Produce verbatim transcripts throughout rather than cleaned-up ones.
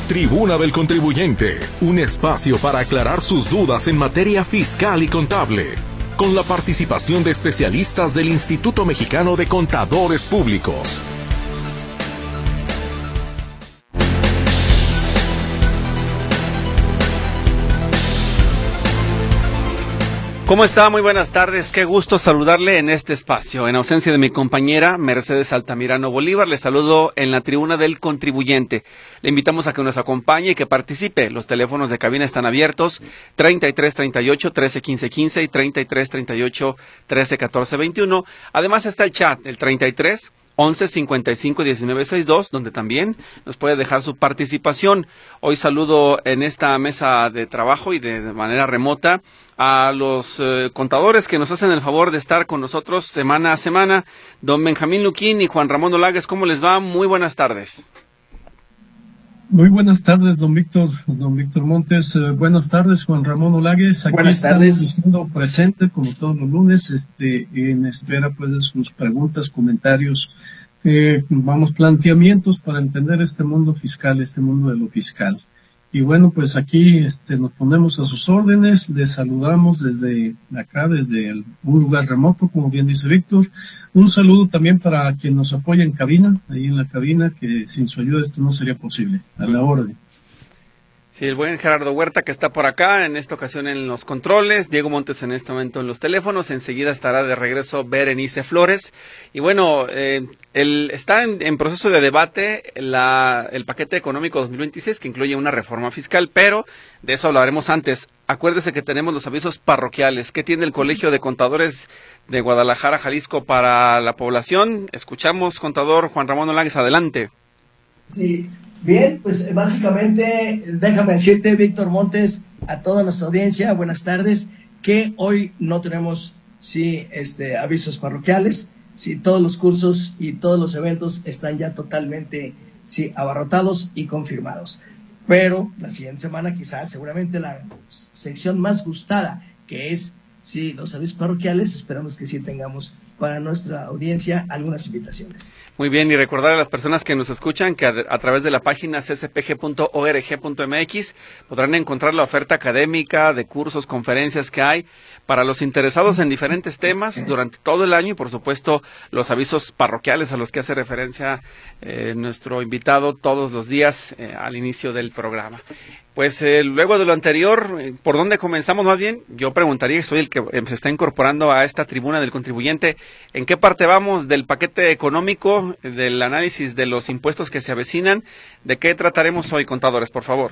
Tribuna del Contribuyente, un espacio para aclarar sus dudas en materia fiscal y contable, con la participación de especialistas del Instituto Mexicano de Contadores Públicos. ¿Cómo está? Muy buenas tardes. Qué gusto saludarle en este espacio. En ausencia de mi compañera Mercedes Altamirano Bolívar, le saludo en la Tribuna del Contribuyente. Le invitamos a que nos acompañe y que participe. Los teléfonos de cabina están abiertos, treinta y tres treinta y ocho, trece quince quince y treinta y tres treinta y ocho, trece catorce veintiuno. Además está el chat, el treinta y tres once cincuenta y cinco diecinueve sesenta y dos, donde también nos puede dejar su participación. Hoy saludo en esta mesa de trabajo y de, de manera remota a los eh, contadores que nos hacen el favor de estar con nosotros semana a semana, don Benjamín Luquín y Juan Ramón Olagues. ¿Cómo les va? Muy buenas tardes. Muy buenas tardes, don Víctor, don Víctor Montes. Eh, buenas tardes, Juan Ramón Olagues. Aquí buenas tardes. Estamos siendo presente como todos los lunes, este, en espera pues de sus preguntas, comentarios, eh, vamos, planteamientos para entender este mundo fiscal, este mundo de lo fiscal. Y bueno, pues aquí este, nos ponemos a sus órdenes, les saludamos desde acá, desde el, un lugar remoto, como bien dice Víctor. Un saludo también para quien nos apoya en cabina, ahí en la cabina, que sin su ayuda esto no sería posible. A la orden. Sí, el buen Gerardo Huerta que está por acá, en esta ocasión en los controles, Diego Montes en este momento en los teléfonos, enseguida estará de regreso Berenice Flores. Y bueno, eh, el, está en, en proceso de debate la, el paquete económico dos mil veintiséis que incluye una reforma fiscal, pero de eso hablaremos antes. Acuérdese que tenemos los avisos parroquiales. ¿Qué tiene el Colegio de Contadores de Guadalajara, Jalisco para la población? Escuchamos, contador Juan Ramón Olagues, adelante. Sí. Bien, pues básicamente, déjame decirte, Víctor Montes, a toda nuestra audiencia, buenas tardes, que hoy no tenemos, sí, este, avisos parroquiales, sí, todos los cursos y todos los eventos están ya totalmente, sí, abarrotados y confirmados. Pero la siguiente semana quizás, seguramente la sección más gustada, que es, sí, los avisos parroquiales, esperamos que sí tengamos para nuestra audiencia algunas invitaciones. Muy bien, y recordar a las personas que nos escuchan que a, a través de la página c s p g punto org punto m x podrán encontrar la oferta académica de cursos, conferencias que hay para los interesados en diferentes temas durante todo el año y por supuesto los avisos parroquiales a los que hace referencia eh, nuestro invitado todos los días eh, al inicio del programa. Pues eh, luego de lo anterior, ¿por dónde comenzamos más bien? Yo preguntaría, soy el que eh, se está incorporando a esta tribuna del contribuyente, ¿en qué parte vamos del paquete económico, del análisis de los impuestos que se avecinan? ¿De qué trataremos hoy, contadores, por favor?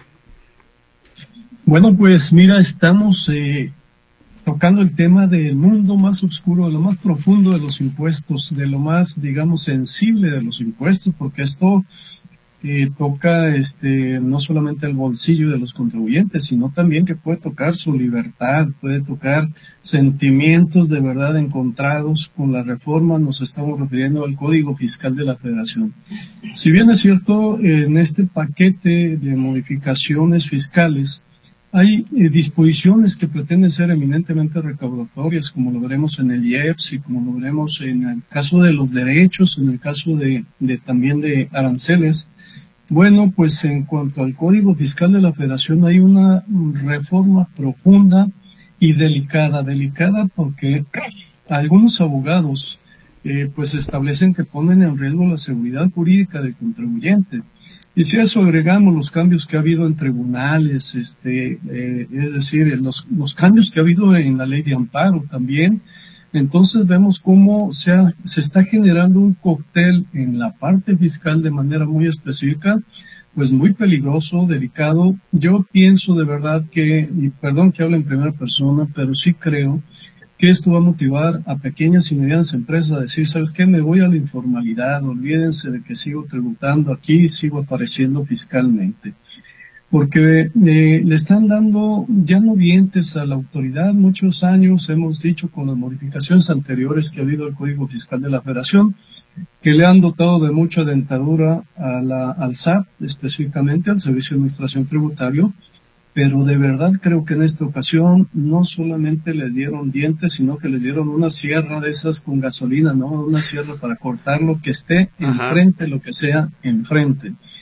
Bueno, pues mira, estamos eh, tocando el tema del mundo más oscuro, de lo más profundo de los impuestos, de lo más, digamos, sensible de los impuestos, porque esto Eh, toca este no solamente el bolsillo de los contribuyentes, sino también que puede tocar su libertad, puede tocar sentimientos de verdad encontrados. Con la reforma nos estamos refiriendo al Código Fiscal de la Federación. Si bien es cierto, en este paquete de modificaciones fiscales hay eh, disposiciones que pretenden ser eminentemente recaudatorias, como lo veremos en el I E P S y como lo veremos en el caso de los derechos, en el caso de, de también de aranceles. Bueno, pues en cuanto al Código Fiscal de la Federación hay una reforma profunda y delicada, delicada porque algunos abogados eh, pues establecen que ponen en riesgo la seguridad jurídica del contribuyente. Y si a eso agregamos los cambios que ha habido en tribunales, este, eh, es decir, los, los cambios que ha habido en la ley de amparo también, entonces vemos cómo se, ha, se está generando un cóctel en la parte fiscal de manera muy específica, pues muy peligroso, delicado. Yo pienso de verdad que, y perdón que hable en primera persona, pero sí creo que esto va a motivar a pequeñas y medianas empresas a decir, ¿sabes qué? Me voy a la informalidad, olvídense de que sigo tributando aquí, sigo apareciendo fiscalmente. Porque eh, le están dando ya no dientes a la autoridad. Muchos años hemos dicho con las modificaciones anteriores que ha habido al Código Fiscal de la Federación, que le han dotado de mucha dentadura a la, al S A T, específicamente al Servicio de Administración Tributario, pero de verdad creo que en esta ocasión no solamente les dieron dientes, sino que les dieron una sierra de esas con gasolina, ¿no? Una sierra para cortar lo que esté enfrente, lo que sea enfrente.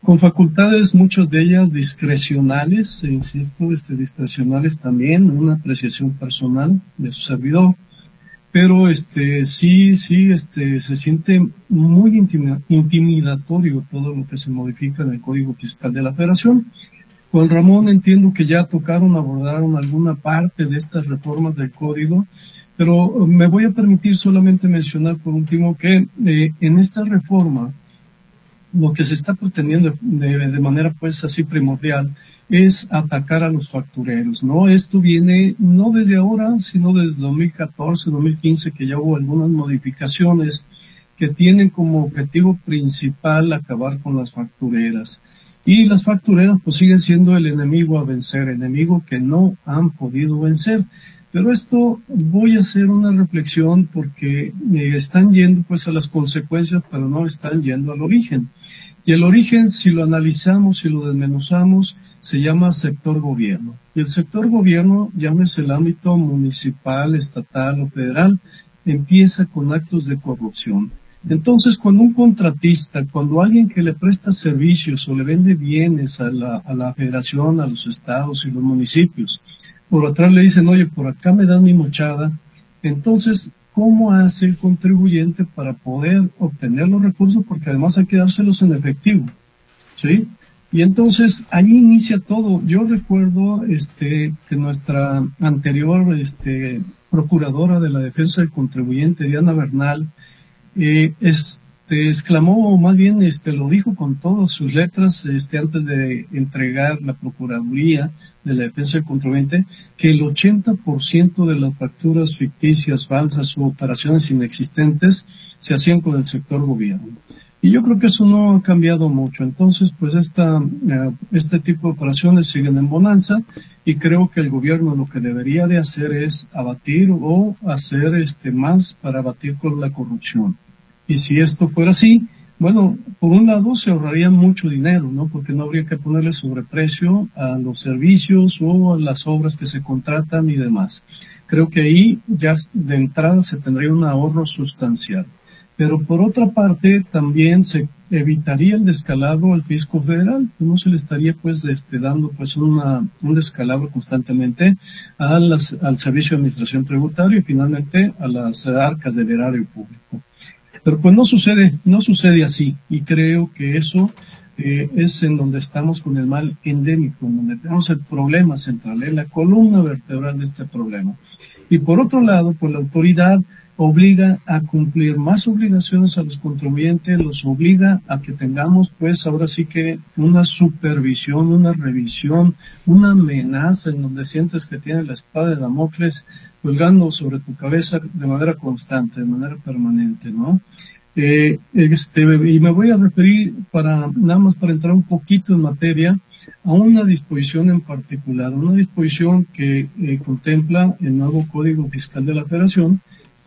con facultades, muchas de ellas discrecionales, e insisto, este, discrecionales también, una apreciación personal de su servidor, pero este, sí, sí, este, se siente muy intima, intimidatorio todo lo que se modifica en el Código Fiscal de la Federación. Con Ramón entiendo que ya tocaron, abordaron alguna parte de estas reformas del Código, pero me voy a permitir solamente mencionar por último que eh, en esta reforma lo que se está pretendiendo de, de manera pues así primordial es atacar a los factureros, ¿no? Esto viene no desde ahora, sino desde dos mil catorce, dos mil quince, que ya hubo algunas modificaciones que tienen como objetivo principal acabar con las factureras. Y las factureras pues siguen siendo el enemigo a vencer, enemigo que no han podido vencer. Pero esto voy a hacer una reflexión porque eh, están yendo pues a las consecuencias, pero no están yendo al origen. Y el origen, si lo analizamos, si lo desmenuzamos, se llama sector gobierno. Y el sector gobierno, llámese el ámbito municipal, estatal o federal, empieza con actos de corrupción. Entonces, cuando un contratista, cuando alguien que le presta servicios o le vende bienes a la, a la federación, a los estados y los municipios, por atrás le dicen, oye, por acá me dan mi mochada, entonces, ¿cómo hace el contribuyente para poder obtener los recursos? Porque además hay que dárselos en efectivo, ¿sí? Y entonces, ahí inicia todo. Yo recuerdo este, que nuestra anterior este, procuradora de la defensa del contribuyente, Diana Bernal, eh, este, exclamó, o más bien este, lo dijo con todas sus letras este, antes de entregar la procuraduría de la defensa del contribuyente, que el ochenta por ciento de las facturas ficticias, falsas o operaciones inexistentes se hacían con el sector gobierno. Y yo creo que eso no ha cambiado mucho. Entonces, pues esta, uh, este tipo de operaciones siguen en bonanza y creo que el gobierno lo que debería de hacer es abatir o hacer este más para abatir con la corrupción. Y si esto fuera así, bueno, por un lado se ahorraría mucho dinero, ¿no? Porque no habría que ponerle sobreprecio a los servicios o a las obras que se contratan y demás. Creo que ahí ya de entrada se tendría un ahorro sustancial. Pero por otra parte también se evitaría el descalabro al fisco federal, no se le estaría pues este, dando pues una, un descalabro constantemente a las, al Servicio de Administración Tributaria y finalmente a las arcas del erario público. Pero pues no sucede, no sucede así, y creo que eso eh, es en donde estamos con el mal endémico, en donde tenemos el problema central, es la columna vertebral de este problema. Y por otro lado, pues la autoridad obliga a cumplir más obligaciones a los contribuyentes, los obliga a que tengamos pues ahora sí que una supervisión, una revisión, una amenaza en donde sientes que tienes la espada de Damocles colgando sobre tu cabeza de manera constante, de manera permanente, ¿no? Eh, este, y me voy a referir para, nada más para entrar un poquito en materia, a una disposición en particular, una disposición que eh, contempla el nuevo Código Fiscal de la Federación,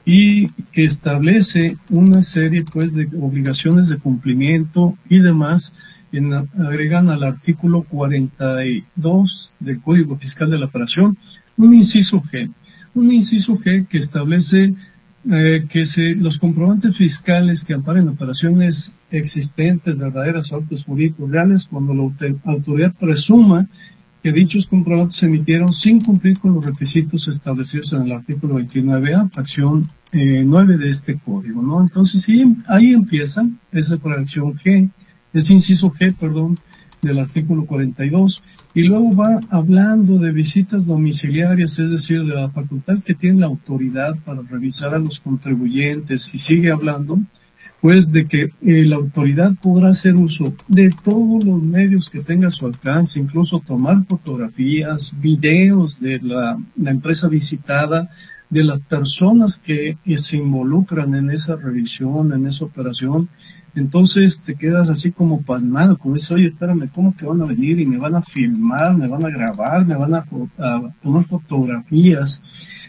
y que establece una serie pues de obligaciones de cumplimiento y demás, en, agregan al artículo cuarenta y dos del Código Fiscal de la Federación un inciso G, un inciso G que establece eh, que se, los comprobantes fiscales que amparen operaciones existentes, verdaderas o actos jurídicos reales, cuando la autoridad presuma que dichos comprobantes se emitieron sin cumplir con los requisitos establecidos en el artículo veintinueve A, fracción eh, nueve de este código, ¿no? Entonces, sí, ahí empieza esa fracción G, ese inciso G, perdón, del artículo cuarenta y dos, y luego va hablando de visitas domiciliarias, es decir, de las facultades que tiene la autoridad para revisar a los contribuyentes, y sigue hablando pues de que eh, la autoridad podrá hacer uso de todos los medios que tenga a su alcance, incluso tomar fotografías, videos de la, la empresa visitada, de las personas que eh, se involucran en esa revisión, en esa operación. Entonces te quedas así como pasmado, como dices, oye, espérame, ¿cómo que van a venir y me van a filmar, me van a grabar, me van a, a tomar fotografías?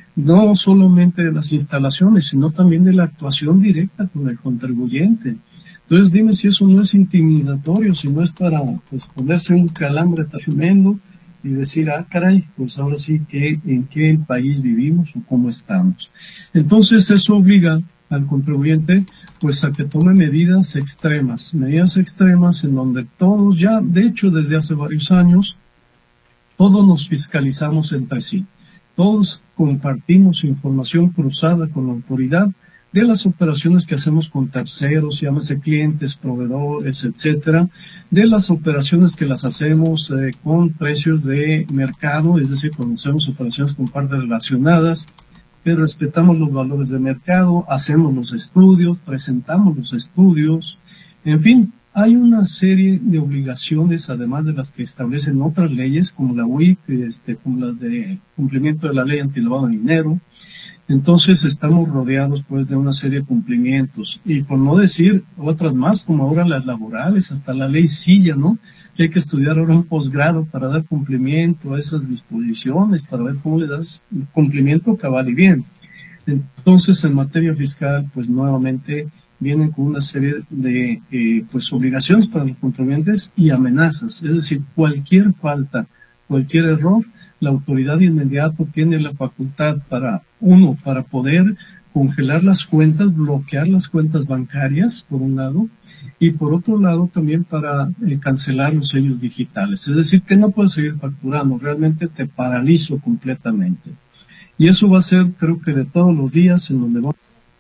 No solamente de las instalaciones, sino también de la actuación directa con el contribuyente. Entonces dime si eso no es intimidatorio, si no es para pues, ponerse un calambre tremendo y decir, ah, caray, pues ahora sí que en qué país vivimos o cómo estamos. Entonces eso obliga al contribuyente pues a que tome medidas extremas, medidas extremas en donde todos ya, de hecho desde hace varios años, todos nos fiscalizamos entre sí, todos compartimos información cruzada con la autoridad de las operaciones que hacemos con terceros, llámese clientes, proveedores, etcétera, de las operaciones que las hacemos eh, con precios de mercado, es decir, cuando hacemos operaciones con partes relacionadas, que respetamos los valores de mercado, hacemos los estudios, presentamos los estudios, en fin, hay una serie de obligaciones, además de las que establecen otras leyes, como la U I C, este, como las de cumplimiento de la ley antilavado de dinero. Entonces estamos rodeados pues de una serie de cumplimientos, y por no decir otras más, como ahora las laborales, hasta la ley Silla, ¿no? Que hay que estudiar ahora un posgrado para dar cumplimiento a esas disposiciones, para ver cómo le das cumplimiento cabal y bien. Entonces, en materia fiscal, pues nuevamente vienen con una serie de eh, pues obligaciones para los contribuyentes y amenazas, es decir, cualquier falta, cualquier error, la autoridad de inmediato tiene la facultad para, uno, para poder congelar las cuentas, bloquear las cuentas bancarias, por un lado, y por otro lado también para eh, cancelar los sellos digitales. Es decir, que no puedes seguir facturando, realmente te paralizo completamente. Y eso va a ser, creo que de todos los días, en donde vamos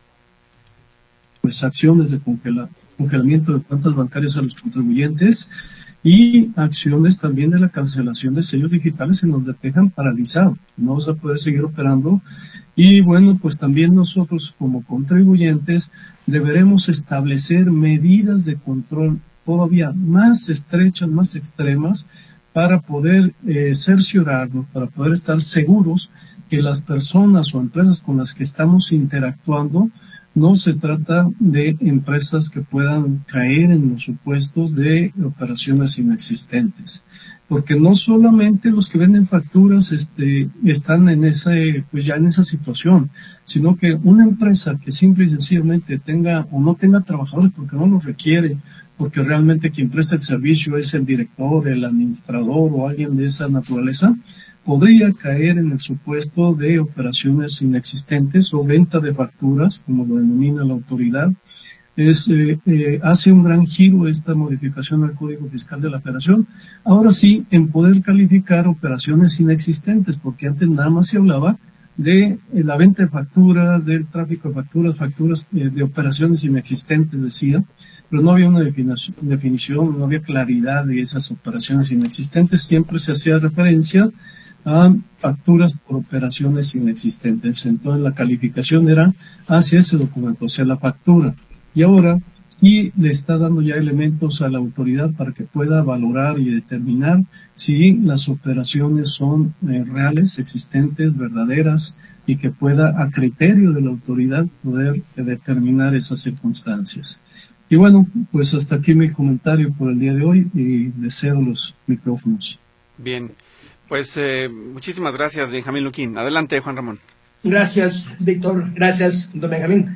pues acciones de congela, congelamiento de cuentas bancarias a los contribuyentes, y acciones también de la cancelación de sellos digitales en donde te dejan paralizado, no vas a poder seguir operando. Y bueno, pues también nosotros como contribuyentes deberemos establecer medidas de control todavía más estrechas, más extremas, para poder eh, cerciorarnos, para poder estar seguros que las personas o empresas con las que estamos interactuando no se trata de empresas que puedan caer en los supuestos de operaciones inexistentes, porque no solamente los que venden facturas este, están en ese, pues ya en esa situación, sino que una empresa que simple y sencillamente tenga o no tenga trabajadores porque no los requiere, porque realmente quien presta el servicio es el director, el administrador o alguien de esa naturaleza, podría caer en el supuesto de operaciones inexistentes o venta de facturas, como lo denomina la autoridad. Es, eh, eh, hace un gran giro esta modificación al Código Fiscal de la Federación. Ahora sí, en poder calificar operaciones inexistentes, porque antes nada más se hablaba de eh, la venta de facturas, del tráfico de facturas, facturas eh, de operaciones inexistentes, decía, pero no había una definición, definición, no había claridad de esas operaciones inexistentes. Siempre se hacía referencia a facturas por operaciones inexistentes. Entonces la calificación era hacia ese documento, o sea, la factura. Y ahora sí le está dando ya elementos a la autoridad para que pueda valorar y determinar si las operaciones son eh, reales, existentes, verdaderas, y que pueda, a criterio de la autoridad, poder eh, determinar esas circunstancias. Y bueno, pues hasta aquí mi comentario por el día de hoy, y le cedo los micrófonos. Bien. Pues eh, muchísimas gracias, Benjamín Luquín. Adelante, Juan Ramón. Gracias, Víctor. Gracias, don Benjamín.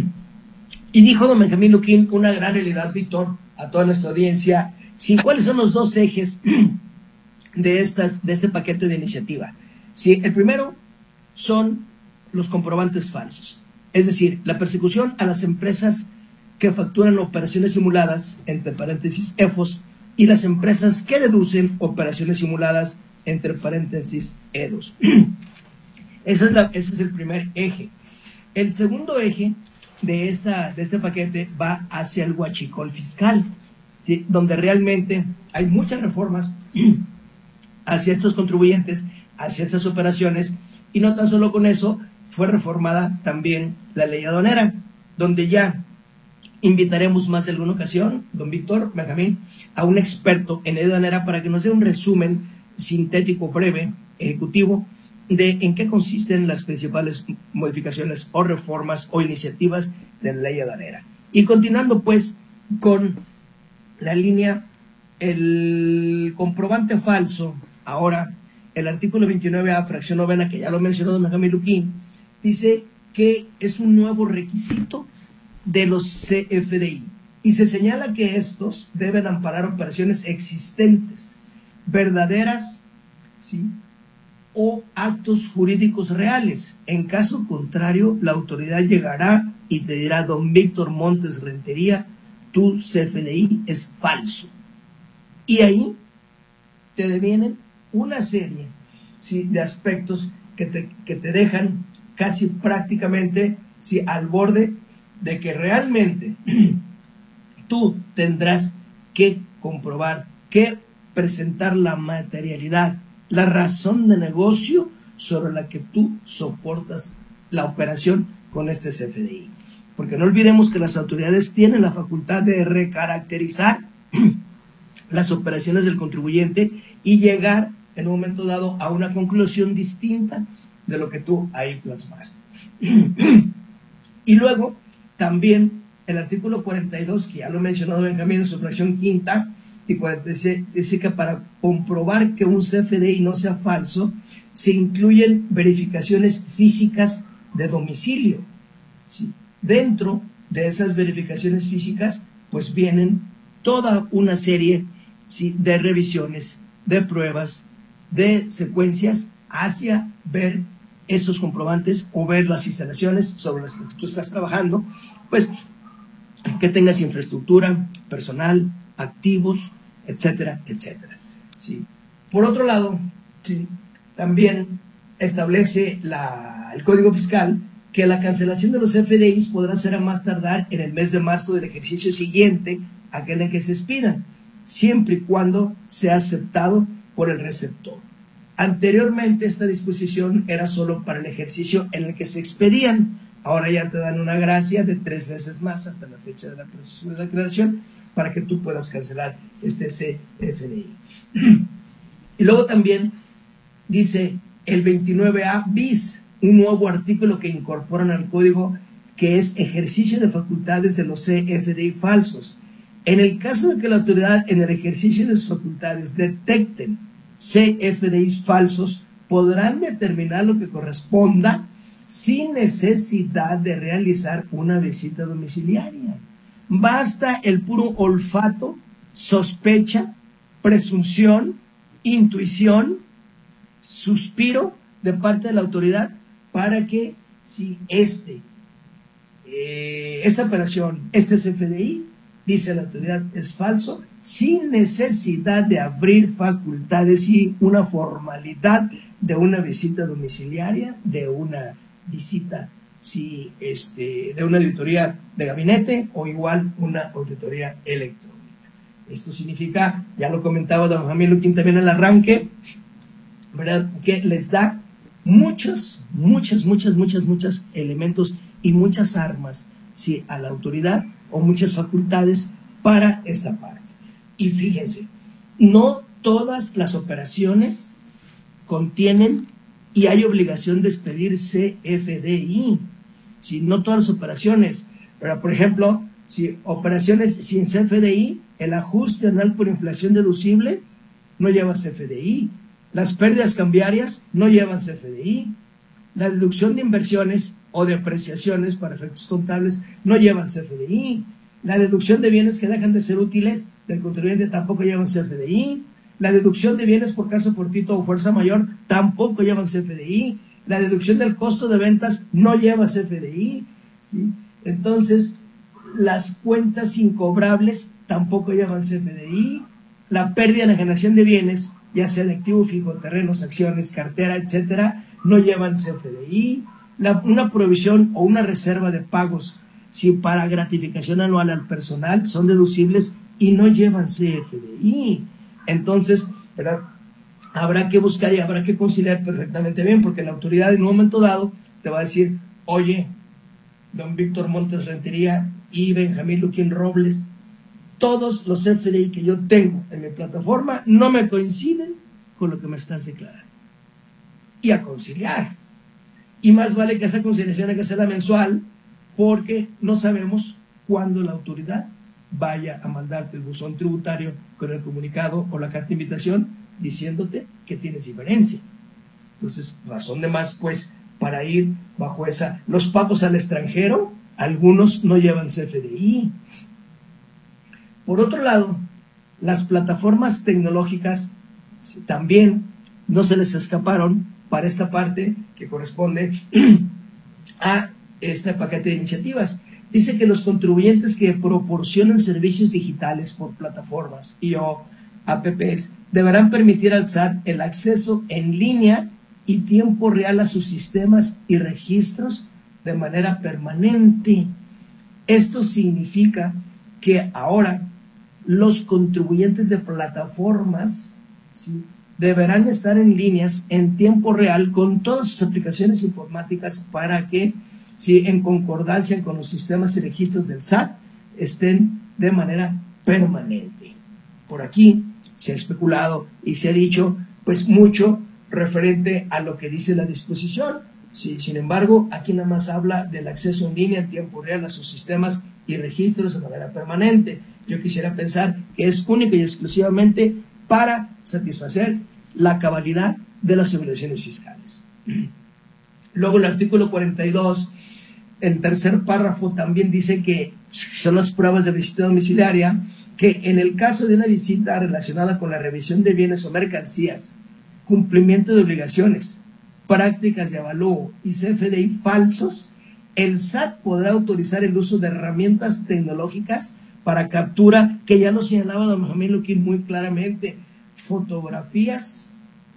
Y dijo don Benjamín Luquín una gran realidad, Víctor, a toda nuestra audiencia. Sí, ¿cuáles son los dos ejes de, estas, de este paquete de iniciativa? Sí, el primero son los comprobantes falsos. Es decir, la persecución a las empresas que facturan operaciones simuladas, entre paréntesis E F O S, y las empresas que deducen operaciones simuladas, entre paréntesis E D O S. Ese es, la, ese es el primer eje. El segundo eje de, esta, de este paquete va hacia el huachicol fiscal, ¿sí? Donde realmente hay muchas reformas hacia estos contribuyentes, hacia estas operaciones, y no tan solo con eso, fue reformada también la ley aduanera, donde ya invitaremos más de alguna ocasión, don Víctor, Benjamín, a un experto en ley aduanera para que nos dé un resumen sintético, breve, ejecutivo, de en qué consisten las principales modificaciones o reformas o iniciativas de la ley aduanera. Y continuando pues con la línea, el comprobante falso, ahora el artículo veintinueve A, fracción novena, que ya lo mencionó don Benjamín Luquín, dice que es un nuevo requisito de los C F D I y se señala que estos deben amparar operaciones existentes, verdaderas, ¿sí?, o actos jurídicos reales. En caso contrario, la autoridad llegará y te dirá: don Víctor Montes Rentería, tu C F D I es falso. Y ahí te devienen una serie, ¿sí?, de aspectos que te, que te dejan casi prácticamente, ¿sí?, al borde de que realmente tú tendrás que comprobar, que presentar la materialidad, la razón de negocio sobre la que tú soportas la operación con este C F D I. Porque no olvidemos que las autoridades tienen la facultad de recaracterizar las operaciones del contribuyente y llegar en un momento dado a una conclusión distinta de lo que tú ahí plasmaste. Y luego también el artículo cuarenta y dos, que ya lo he mencionado Benjamín en su fracción quinta, y cuarenta y seis, dice que para comprobar que un C F D I no sea falso, se incluyen verificaciones físicas de domicilio, ¿sí? Dentro de esas verificaciones físicas, pues vienen toda una serie, ¿sí?, de revisiones, de pruebas, de secuencias hacia ver esos comprobantes o ver las instalaciones sobre las que tú estás trabajando, pues que tengas infraestructura, personal, activos, etcétera, etcétera, ¿sí? Por otro lado, ¿sí?, también establece la, el Código Fiscal que la cancelación de los C F D Is podrá ser a más tardar en el mes de marzo del ejercicio siguiente a aquel en que se expidan, siempre y cuando sea aceptado por el receptor. Anteriormente esta disposición era solo para el ejercicio en el que se expedían. Ahora ya te dan una gracia de tres veces más hasta la fecha de la de la declaración para que tú puedas cancelar este C F D I. Y luego también dice el veintinueve A bis, un nuevo artículo que incorporan al código, que es ejercicio de facultades de los C F D I falsos. En el caso de que la autoridad en el ejercicio de sus facultades detecten C F D Is falsos, podrán determinar lo que corresponda sin necesidad de realizar una visita domiciliaria. Basta el puro olfato, sospecha, presunción, intuición, suspiro de parte de la autoridad para que si este, eh, esta operación, este C F D I, dice la autoridad, es falso, sin necesidad de abrir facultades y una formalidad de una visita domiciliaria, de una visita, sí, este, de una auditoría de gabinete o igual una auditoría electrónica. Esto significa, ya lo comentaba don Jamil Luquín también en el arranque, ¿verdad?, que les da muchos, muchos, muchos, muchos, muchos elementos y muchas armas, sí, a la autoridad, o muchas facultades para esta parte. Y fíjense, no todas las operaciones contienen y hay obligación de expedir C F D I, ¿sí? No todas las operaciones, pero por ejemplo, si operaciones sin C F D I, el ajuste anual por inflación deducible no lleva C F D I, las pérdidas cambiarias no llevan C F D I, la deducción de inversiones o de apreciaciones para efectos contables no llevan C F D I, la deducción de bienes que dejan de ser útiles del contribuyente tampoco llevan C F D I, la deducción de bienes por caso fortuito o fuerza mayor tampoco llevan C F D I, la deducción del costo de ventas no lleva C F D I, ¿sí? Entonces, las cuentas incobrables tampoco llevan C F D I, la pérdida en la generación de bienes, ya sea de activo fijo, terrenos, acciones, cartera, etcétera, no llevan C F D I, la, una provisión o una reserva de pagos, si para gratificación anual al personal, son deducibles y no llevan C F D I. Entonces, ¿verdad?, habrá que buscar y habrá que conciliar perfectamente bien, porque la autoridad en un momento dado te va a decir, oye, don Víctor Montes Rentería y Benjamín Luquín Robles, todos los C F D I que yo tengo en mi plataforma no me coinciden con lo que me estás declarando. Y a conciliar. Y más vale que esa conciliación hay que hacerla mensual, porque no sabemos cuándo la autoridad vaya a mandarte el buzón tributario con el comunicado o la carta de invitación diciéndote que tienes diferencias. Entonces, razón de más, pues, para ir bajo esa. Los pagos al extranjero, algunos no llevan C F D I. Por otro lado, las plataformas tecnológicas también no se les escaparon para esta parte que corresponde a este paquete de iniciativas. dice que los contribuyentes que proporcionan servicios digitales por plataformas y o apps deberán permitir al S A T el acceso en línea y tiempo real a sus sistemas y registros de manera permanente. Esto significa que ahora los contribuyentes de plataformas, ¿sí?, deberán estar en líneas en tiempo real con todas sus aplicaciones informáticas para que, si en concordancia con los sistemas y registros del S A T, estén de manera permanente. Por aquí se ha especulado y se ha dicho pues mucho referente a lo que dice la disposición. Sí, sin embargo, aquí nada más habla del acceso en línea en tiempo real a sus sistemas y registros de manera permanente. Yo quisiera pensar que es única y exclusivamente para satisfacer la cabalidad de las obligaciones fiscales. Luego el artículo cuarenta y dos, en tercer párrafo, también dice que son las pruebas de visita domiciliaria, que en el caso de una visita relacionada con la revisión de bienes o mercancías, cumplimiento de obligaciones, prácticas de avalúo y C F D I falsos, el S A T podrá autorizar el uso de herramientas tecnológicas para captura, que ya lo señalaba don Benjamín Luquín muy claramente, fotografías,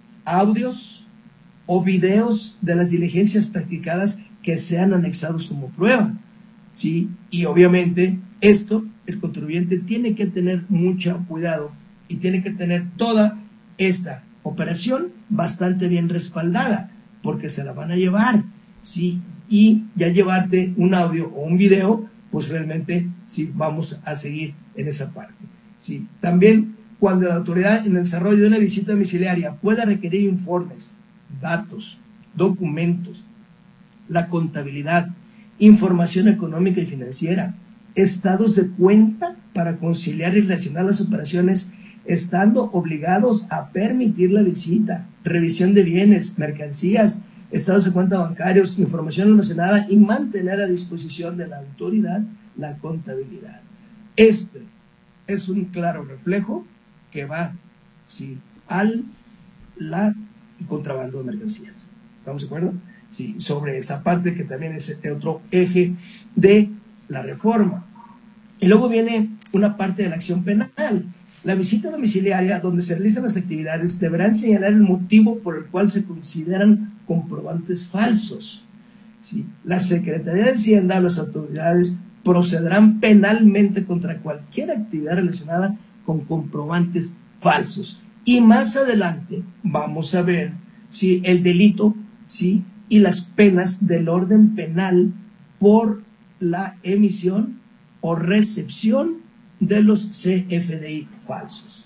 audios o videos de las diligencias practicadas que sean anexados como prueba, ¿sí? Y obviamente esto el contribuyente tiene que tener mucho cuidado y tiene que tener toda esta operación bastante bien respaldada, porque se la van a llevar, ¿sí? Y ya llevarte un audio o un video, pues realmente sí vamos a seguir en esa parte, ¿sí? También cuando la autoridad en el desarrollo de una visita domiciliaria pueda requerir informes, datos, documentos, la contabilidad, información económica y financiera, estados de cuenta para conciliar y relacionar las operaciones, estando obligados a permitir la visita, revisión de bienes, mercancías, estados de cuenta bancarios, información almacenada y mantener a disposición de la autoridad la contabilidad. Este es un claro reflejo que va, sí, al la contrabando de mercancías. ¿Estamos de acuerdo? Sí, sobre esa parte que también es otro eje de la reforma. Y luego viene una parte de la acción penal. La visita domiciliaria, donde se realizan las actividades, deberán señalar el motivo por el cual se consideran comprobantes falsos. ¿Sí? La Secretaría de Hacienda o las autoridades procederán penalmente contra cualquier actividad relacionada con comprobantes falsos. Y más adelante vamos a ver, ¿sí?, el delito, ¿sí?, y las penas del orden penal por la emisión o recepción de los C F D I falsos.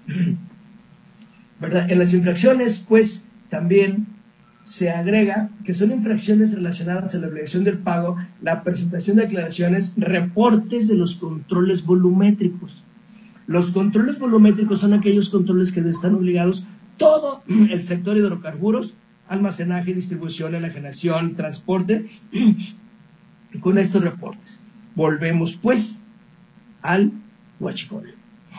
¿Verdad? En las infracciones, pues, también se agrega que son infracciones relacionadas a la obligación del pago, la presentación de declaraciones, reportes de los controles volumétricos. Los controles volumétricos son aquellos controles que están obligados todo el sector hidrocarburos, almacenaje, distribución, enajenación, transporte, con estos reportes. Volvemos, pues, al huachicol,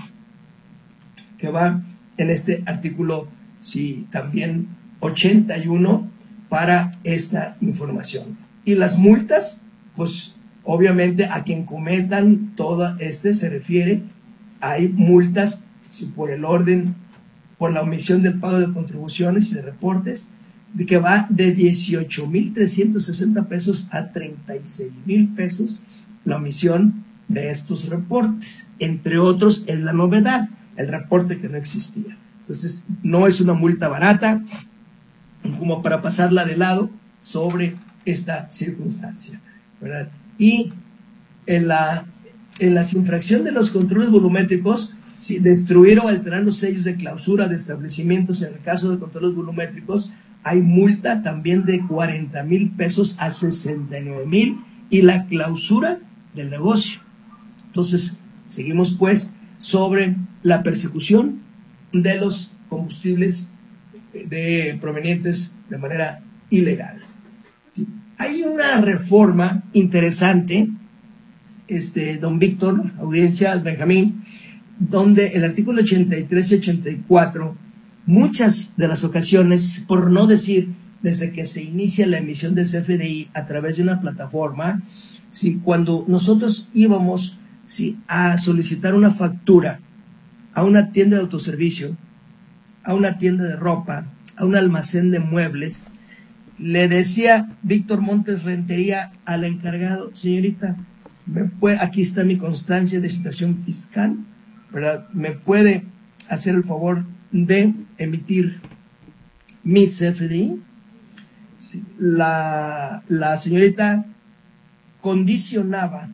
que va en este artículo, sí, también ochenta y uno para esta información. Y las multas, pues, obviamente a quien cometan todo este se refiere, hay multas, si por el orden, por la omisión del pago de contribuciones y de reportes, de que va de dieciocho mil trescientos sesenta pesos a treinta y seis mil pesos la omisión de estos reportes. Entre otros, es la novedad, el reporte que no existía. Entonces, no es una multa barata como para pasarla de lado sobre esta circunstancia, ¿verdad? Y en la, en la infracción de los controles volumétricos, si destruir o alterar los sellos de clausura de establecimientos en el caso de controles volumétricos, hay multa también de cuarenta mil pesos a sesenta y nueve mil y la clausura del negocio. Entonces, seguimos pues sobre la persecución de los combustibles de, provenientes de manera ilegal. ¿Sí? Hay una reforma interesante, este, don Víctor, audiencia, Benjamín, donde el artículo ochenta y tres y ochenta y cuatro, muchas de las ocasiones, por no decir desde que se inicia la emisión del C F D I a través de una plataforma, ¿sí? Cuando nosotros íbamos, ¿sí?, a solicitar una factura a una tienda de autoservicio, a una tienda de ropa, a un almacén de muebles, le decía Víctor Montes Rentería al encargado: señorita, ¿me puede, aquí está mi constancia de situación fiscal, ¿verdad? ¿Me puede hacer el favor de emitir mi C F D I? La, la señorita condicionaba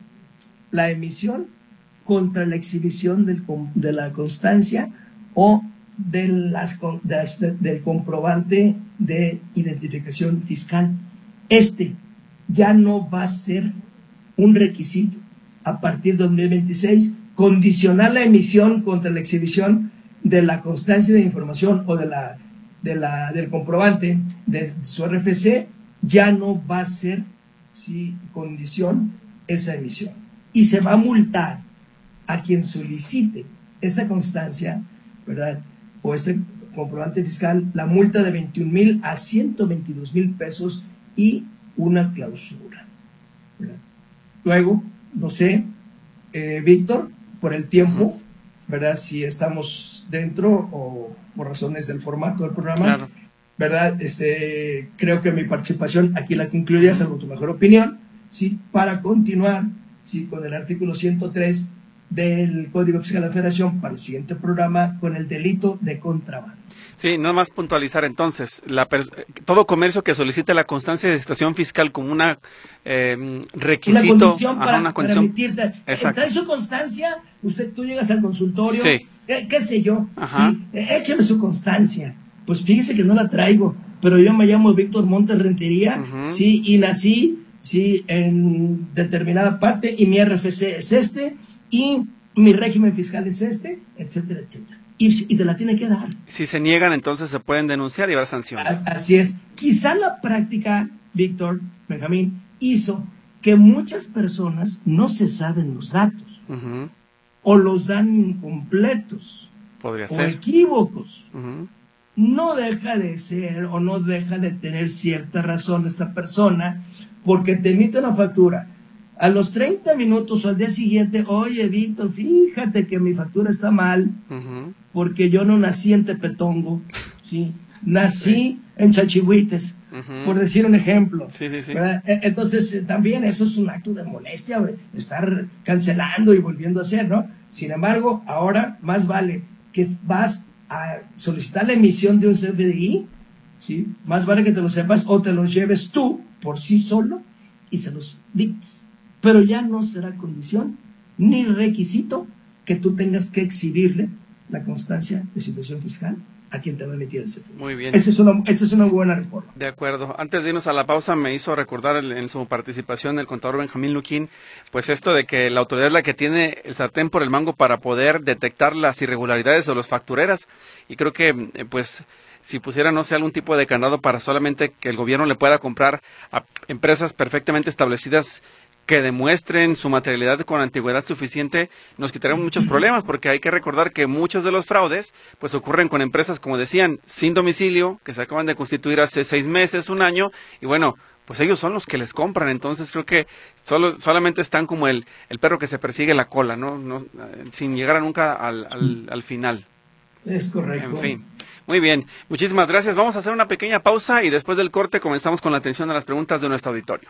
la emisión contra la exhibición del, de la constancia o de las, de, del comprobante de identificación fiscal. Este ya no va a ser un requisito a partir de dos mil veintiséis, condicionar la emisión contra la exhibición de la constancia de información o de la, de la, del comprobante de su R F C, ya no va a ser, sí, condición esa emisión. Y se va a multar a quien solicite esta constancia, ¿verdad?, o este comprobante fiscal, la multa de veintiún mil a ciento veintidós mil pesos y una clausura, ¿verdad? Luego, no sé, eh, Víctor, por el tiempo, ¿verdad?, si estamos dentro o por razones del formato del programa, claro, ¿verdad?, este, creo que mi participación aquí la concluiría, salvo tu mejor opinión, ¿sí?, para continuar, ¿sí?, con el artículo ciento tres del Código Fiscal de la Federación para el siguiente programa, con el delito de contrabando. Sí, nada más puntualizar entonces, la todo comercio que solicite la constancia de situación fiscal como una eh, requisito, una condición para, ajá, una condición, para emitirte, trae su constancia, usted, tú llegas al consultorio, sí, qué, qué sé yo, sí, écheme su constancia, pues fíjese que no la traigo, pero yo me llamo Víctor Montes Rentería, uh-huh, sí, y nací, sí, en determinada parte, y mi R F C es este, y mi régimen fiscal es este, etcétera, etcétera. Y, y te la tiene que dar. Si se niegan, entonces se pueden denunciar y haber sanciones. Así es. Quizá la práctica, Víctor, Benjamín, hizo que muchas personas no se saben los datos, uh-huh, o los dan incompletos, podría o ser equívocos. Uh-huh. No deja de ser o no deja de tener cierta razón esta persona, porque te emite una factura. A los treinta minutos o al día siguiente, oye, Víctor, fíjate que mi factura está mal, uh-huh, porque yo no nací en Tepetongo, ¿sí? Nací sí. en Chachihuites, uh-huh, por decir un ejemplo. Sí, sí, sí. Entonces, también eso es un acto de molestia, ¿ve?, estar cancelando y volviendo a hacer, ¿no? Sin embargo, ahora más vale que vas a solicitar la emisión de un C F D I, ¿sí?, más vale que te lo sepas o te lo lleves tú por sí solo y se los dictes. Pero ya no será condición ni requisito que tú tengas que exhibirle la constancia de situación fiscal a quien te va a emitir el C F D I. Muy bien. Esa es una, esa es una buena reforma. De acuerdo. Antes de irnos a la pausa, me hizo recordar el, en su participación el contador Benjamín Luquín, pues esto de que la autoridad es la que tiene el sartén por el mango para poder detectar las irregularidades o los factureras. Y creo que, eh, pues, si pusiera, no sé, algún tipo de candado para solamente que el gobierno le pueda comprar a empresas perfectamente establecidas que demuestren su materialidad con antigüedad suficiente, nos quitarían muchos problemas, porque hay que recordar que muchos de los fraudes pues ocurren con empresas, como decían, sin domicilio, que se acaban de constituir hace seis meses, un año, y bueno, pues ellos son los que les compran. Entonces creo que solo solamente están como el, el perro que se persigue la cola, ¿no? no sin llegar nunca al, al, al final. Es correcto. En fin. Muy bien, muchísimas gracias. Vamos a hacer una pequeña pausa y después del corte comenzamos con la atención a las preguntas de nuestro auditorio.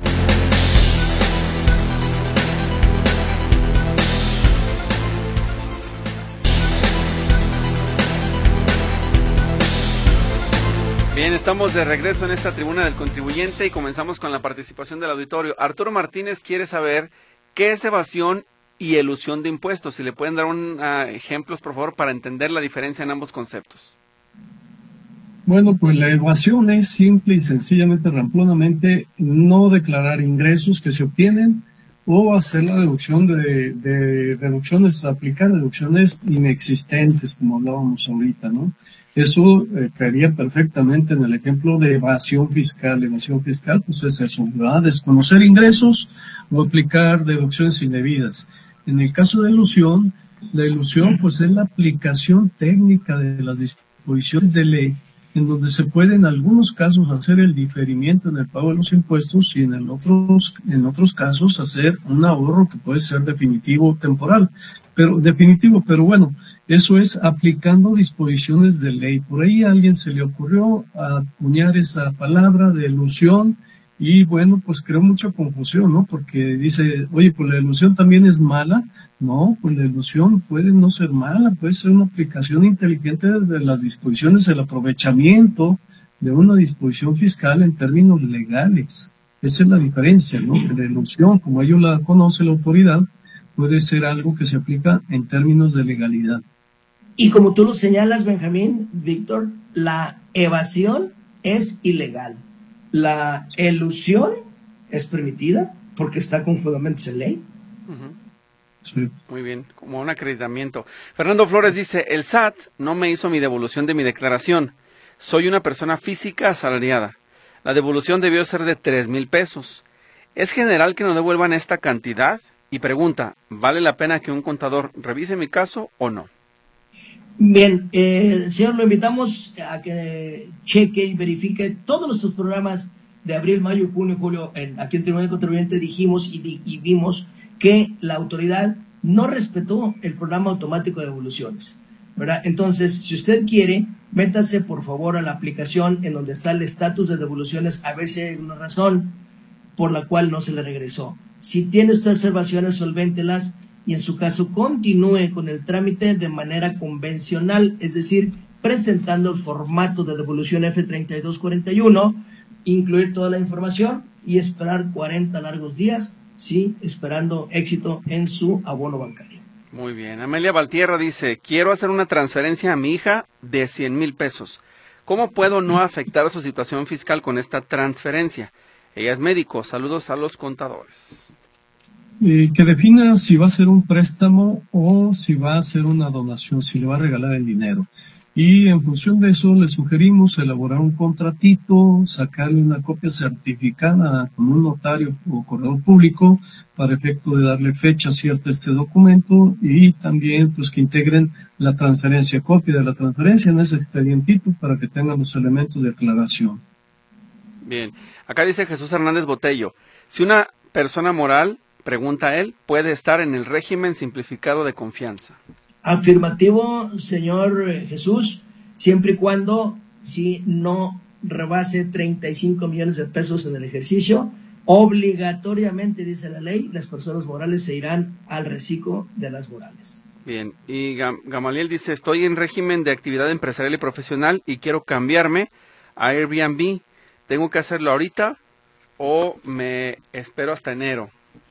Bien, estamos de regreso en esta tribuna del contribuyente y comenzamos con la participación del auditorio. Arturo Martínez quiere saber qué es evasión y elusión de impuestos. Si le pueden dar un, uh, ejemplos, por favor, para entender la diferencia en ambos conceptos. Bueno, pues la evasión es simple y sencillamente, ramplonamente, no declarar ingresos que se obtienen o hacer la deducción de, de deducciones, aplicar deducciones inexistentes, como hablábamos ahorita, ¿no? Eso eh, caería perfectamente en el ejemplo de evasión fiscal. Evasión fiscal, pues es eso, ¿verdad? Desconocer ingresos o aplicar deducciones indebidas. En el caso de elusión, la elusión, pues es la aplicación técnica de las disposiciones de ley en donde se puede en algunos casos hacer el diferimiento en el pago de los impuestos y en el otros, en otros casos hacer un ahorro que puede ser definitivo o temporal. Pero definitivo, pero bueno, eso es aplicando disposiciones de ley. Por ahí a alguien se le ocurrió acuñar esa palabra de elusión y bueno, pues creó mucha confusión, ¿no? Porque dice, oye, pues la elusión también es mala. No, pues la elusión puede no ser mala, puede ser una aplicación inteligente de las disposiciones, el aprovechamiento de una disposición fiscal en términos legales. Esa es la diferencia, ¿no? Que la elusión, como ellos la conoce la autoridad, puede ser algo que se aplica en términos de legalidad. Y como tú lo señalas, Benjamín, Víctor, la evasión es ilegal. La elusión es permitida porque está con fundamentos en ley. Uh-huh. Sí. Muy bien, como un acreditamiento. Fernando Flores dice, el S A T no me hizo mi devolución de mi declaración. Soy una persona física asalariada. La devolución debió ser de tres mil pesos. ¿Es general que no devuelvan esta cantidad? Y pregunta, ¿vale la pena que un contador revise mi caso o no? Bien, eh, señor, lo invitamos a que cheque y verifique todos nuestros programas de abril, mayo, junio, julio. En, aquí en Tribunal del Contribuyente dijimos y, di, y vimos que la autoridad no respetó el programa automático de devoluciones, ¿verdad? Entonces, si usted quiere, métase por favor a la aplicación en donde está el estatus de devoluciones a ver si hay una razón por la cual no se le regresó. Si tiene usted observaciones, solvéntelas y en su caso continúe con el trámite de manera convencional, es decir, presentando el formato de devolución F treinta y dos cuarenta y uno, incluir toda la información y esperar cuarenta largos días, sí, esperando éxito en su abono bancario. Muy bien. Amelia Valtierra dice, quiero hacer una transferencia a mi hija de cien mil pesos. ¿Cómo puedo no afectar su situación fiscal con esta transferencia? Ella es médico. Saludos a los contadores. Eh, que defina si va a ser un préstamo o si va a ser una donación, si le va a regalar el dinero. Y en función de eso le sugerimos elaborar un contratito, sacarle una copia certificada con un notario o corredor público para efecto de darle fecha cierta a este documento y también pues que integren la transferencia, copia de la transferencia en ese expedientito para que tengan los elementos de aclaración. Bien, acá dice Jesús Hernández Botello, si una persona moral, pregunta él, puede estar en el régimen simplificado de confianza. Afirmativo, señor Jesús, siempre y cuando si no rebase treinta y cinco millones de pesos en el ejercicio, obligatoriamente, dice la ley, las personas morales se irán al reciclo de las morales. Bien, y Gam Gamaliel dice, estoy en régimen de actividad empresarial y profesional y quiero cambiarme a Airbnb. ¿Tengo que hacerlo ahorita o me espero hasta enero?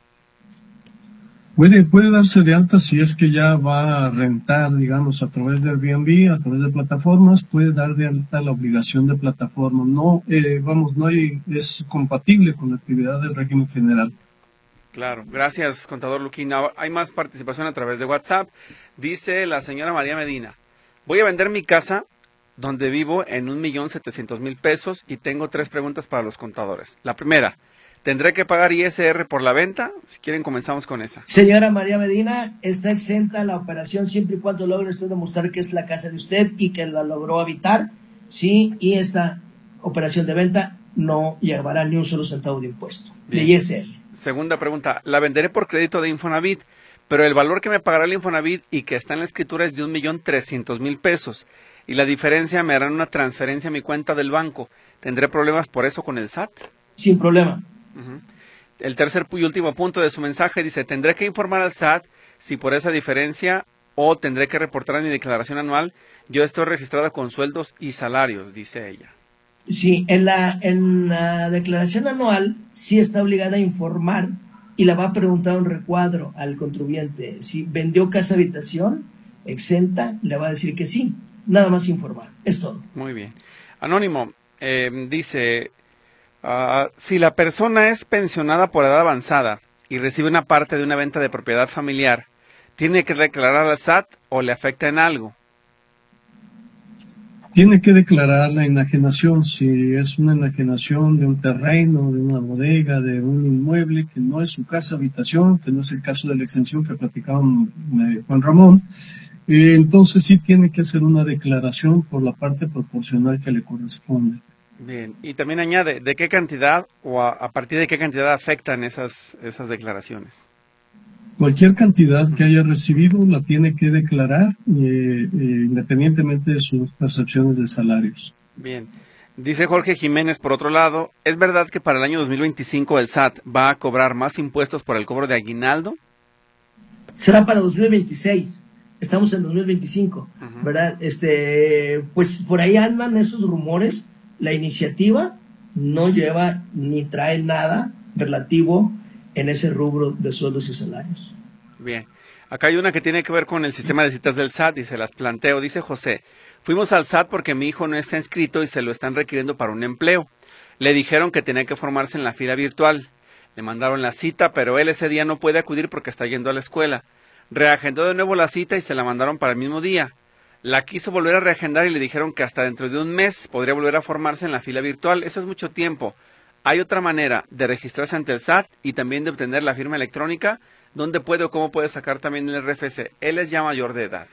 Puede, puede darse de alta si es que ya va a rentar, digamos, a través de Airbnb, a través de plataformas, puede dar de alta la obligación de plataforma. No, eh, vamos, no hay, es compatible con la actividad del régimen general. Claro, gracias, contador Luquín. Hay más participación a través de WhatsApp. Dice la señora María Medina, voy a vender mi casa donde vivo en un millón setecientos mil pesos y tengo tres preguntas para los contadores. La primera, ¿tendré que pagar I S R por la venta? Si quieren, comenzamos con esa. Señora María Medina, está exenta la operación siempre y cuando logre usted demostrar que es la casa de usted y que la logró habitar, sí, y esta operación de venta no llevará ni un solo centavo de impuesto. Bien. De I S R. Segunda pregunta, la venderé por crédito de Infonavit, pero el valor que me pagará el Infonavit y que está en la escritura es de un millón trescientos mil pesos. Y la diferencia me harán una transferencia a mi cuenta del banco. ¿Tendré problemas por eso con el S A T? Sin problema. Uh-huh. El tercer y último punto de su mensaje dice, ¿tendré que informar al S A T si por esa diferencia o tendré que reportar en mi declaración anual? Yo estoy registrada con sueldos y salarios, dice ella. Sí, en la, en la declaración anual sí está obligada a informar y le va a preguntar un recuadro al contribuyente. Si vendió casa habitación exenta, le va a decir que sí. Nada más informar, es todo. Muy bien. Anónimo, eh, dice, uh, si la persona es pensionada por edad avanzada y recibe una parte de una venta de propiedad familiar, ¿tiene que declarar al S A T o le afecta en algo? Tiene que declarar la enajenación, si es una enajenación de un terreno, de una bodega, de un inmueble que no es su casa habitación, que no es el caso de la exención que platicaba eh, Juan Ramón. eh, entonces sí tiene que hacer una declaración por la parte proporcional que le corresponde. Bien, y también añade, ¿de qué cantidad o a, a partir de qué cantidad afectan esas, esas declaraciones? Cualquier cantidad que haya recibido la tiene que declarar eh, eh, independientemente de sus percepciones de salarios. Bien. Dice Jorge Jiménez, por otro lado, ¿es verdad que para el año dos mil veinticinco el S A T va a cobrar más impuestos por el cobro de aguinaldo? Será para dos mil veintiséis. Estamos en dos mil veinticinco, uh-huh. ¿verdad? Este, pues por ahí andan esos rumores. La iniciativa no lleva ni trae nada relativo en ese rubro de sueldos y salarios. Bien. Acá hay una que tiene que ver con el sistema de citas del S A T y se las planteo. Dice José, fuimos al S A T porque mi hijo no está inscrito y se lo están requiriendo para un empleo. Le dijeron que tenía que formarse en la fila virtual. Le mandaron la cita, pero él ese día no puede acudir porque está yendo a la escuela. Reagendó de nuevo la cita y se la mandaron para el mismo día. La quiso volver a reagendar y le dijeron que hasta dentro de un mes podría volver a formarse en la fila virtual. Eso es mucho tiempo. Hay otra manera de registrarse ante el S A T y también de obtener la firma electrónica. ¿Dónde puede o cómo puede sacar también el R F C? Él es ya mayor de edad.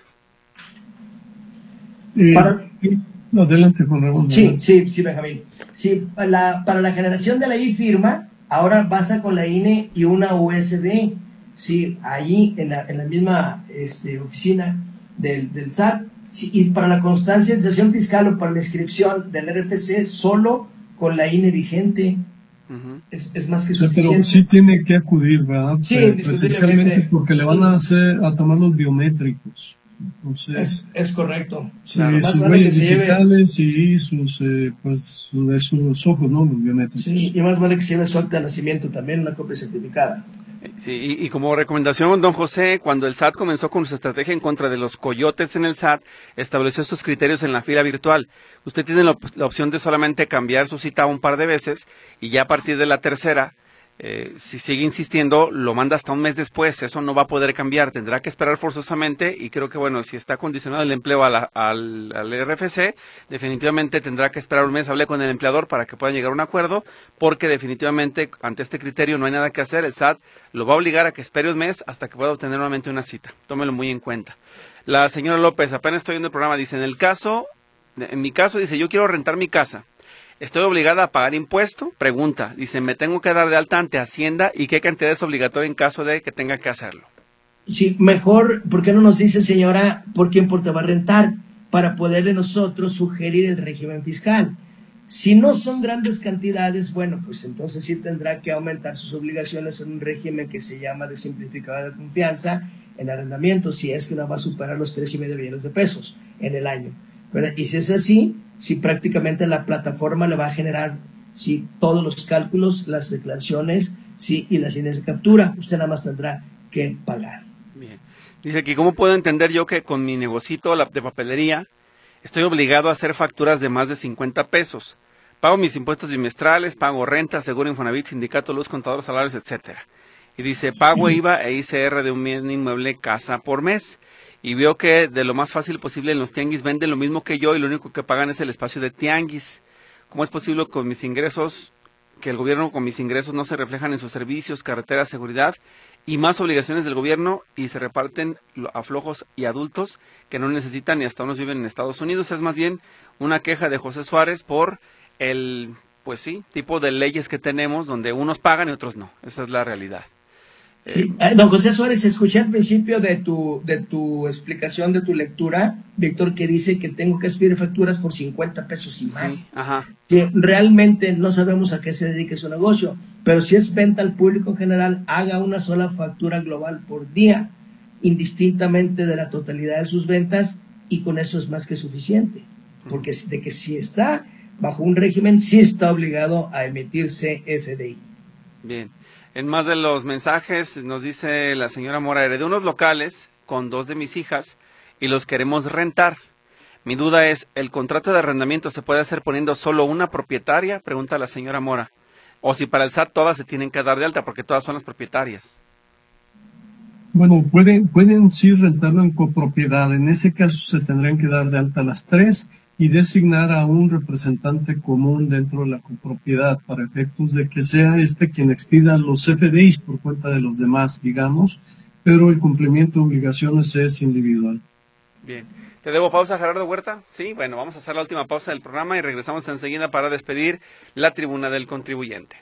Eh, para... Adelante, Juan Ramón. Sí, sí, sí, Benjamín. Sí, para la, para la generación de la e-firma, ahora basta con la I N E y una U S B. Sí, allí en la, en la misma este, oficina del, del S A T. Sí, y para la constanciación fiscal o para la inscripción del R F C, solo con la I N E vigente. Uh-huh. es, es más que suficiente. Pero sí tiene que acudir, ¿verdad? Sí, precisamente porque le van sí. a hacer a tomar los biométricos. Entonces, es, es correcto. Sí, claro. Sus vale huellas digitales lleve... y sus, eh, pues, de sus ojos, ¿no? Los biométricos. Sí, y más vale que se lleve su acta de nacimiento también, una copia certificada. Sí, y, y como recomendación, don José, cuando el S A T comenzó con su estrategia en contra de los coyotes en el S A T, estableció sus criterios en la fila virtual. Usted tiene la, la opción de solamente cambiar su cita un par de veces y ya a partir de la tercera, eh, si sigue insistiendo, lo manda hasta un mes después. Eso no va a poder cambiar, tendrá que esperar forzosamente y creo que, bueno, si está condicionado el empleo a la, al, al R F C, definitivamente tendrá que esperar un mes. Hablé con el empleador para que puedan llegar a un acuerdo, porque definitivamente ante este criterio no hay nada que hacer. El S A T lo va a obligar a que espere un mes hasta que pueda obtener nuevamente una cita. Tómelo muy en cuenta. La señora López, apenas estoy viendo el programa, dice, en el caso, en mi caso, dice, yo quiero rentar mi casa. ¿Estoy obligada a pagar impuesto? Pregunta. Dice, ¿me tengo que dar de alta ante Hacienda? ¿Y qué cantidad es obligatoria en caso de que tenga que hacerlo? Sí, mejor, ¿por qué no nos dice, señora, por qué importe va a rentar? Para poderle nosotros sugerir el régimen fiscal. Si no son grandes cantidades, bueno, pues entonces sí tendrá que aumentar sus obligaciones en un régimen que se llama de simplificada de confianza en arrendamiento, si es que no va a superar los tres y medio millones de pesos en el año. ¿Verdad? Y si es así, si prácticamente la plataforma le va a generar si todos los cálculos, las declaraciones, sí, y las líneas de captura, usted nada más tendrá que pagar. Bien. Dice aquí, ¿cómo puedo entender yo que con mi negocito de papelería estoy obligado a hacer facturas de más de cincuenta pesos? Pago mis impuestos bimestrales, pago renta, seguro Infonavit, sindicato, luz, contador, salarios, etcétera. Y dice, pago I V A e I C R de un bien inmueble casa por mes. Y veo que de lo más fácil posible en los tianguis venden lo mismo que yo y lo único que pagan es el espacio de tianguis. ¿Cómo es posible con mis ingresos, que el gobierno con mis ingresos no se reflejan en sus servicios, carretera, seguridad y más obligaciones del gobierno y se reparten a flojos y adultos que no necesitan y hasta unos viven en Estados Unidos? Es más bien una queja de José Suárez por el, pues sí, tipo de leyes que tenemos donde unos pagan y otros no. Esa es la realidad. Sí. Eh, don José Suárez, escuché al principio de tu, de tu explicación, de tu lectura, Víctor, que dice que tengo que expedir facturas por cincuenta pesos y más. Sí, ajá. Que realmente no sabemos a qué se dedique su negocio, pero si es venta al público en general, haga una sola factura global por día, indistintamente de la totalidad de sus ventas, y con eso es más que suficiente, porque de que si está bajo un régimen, sí está obligado a emitirse F D I. Bien. En más de los mensajes nos dice la señora Mora, heredé unos locales con dos de mis hijas y los queremos rentar. Mi duda es, ¿el contrato de arrendamiento se puede hacer poniendo solo una propietaria? Pregunta la señora Mora. O si para el S A T todas se tienen que dar de alta porque todas son las propietarias. Bueno, pueden, pueden sí rentarlo en copropiedad. En ese caso se tendrían que dar de alta las tres y designar a un representante común dentro de la copropiedad para efectos de que sea este quien expida los F D Is por cuenta de los demás, digamos, pero el cumplimiento de obligaciones es individual. Bien. ¿Te debo pausa, Gerardo Huerta? Sí, bueno, vamos a hacer la última pausa del programa y regresamos enseguida para despedir la tribuna del contribuyente.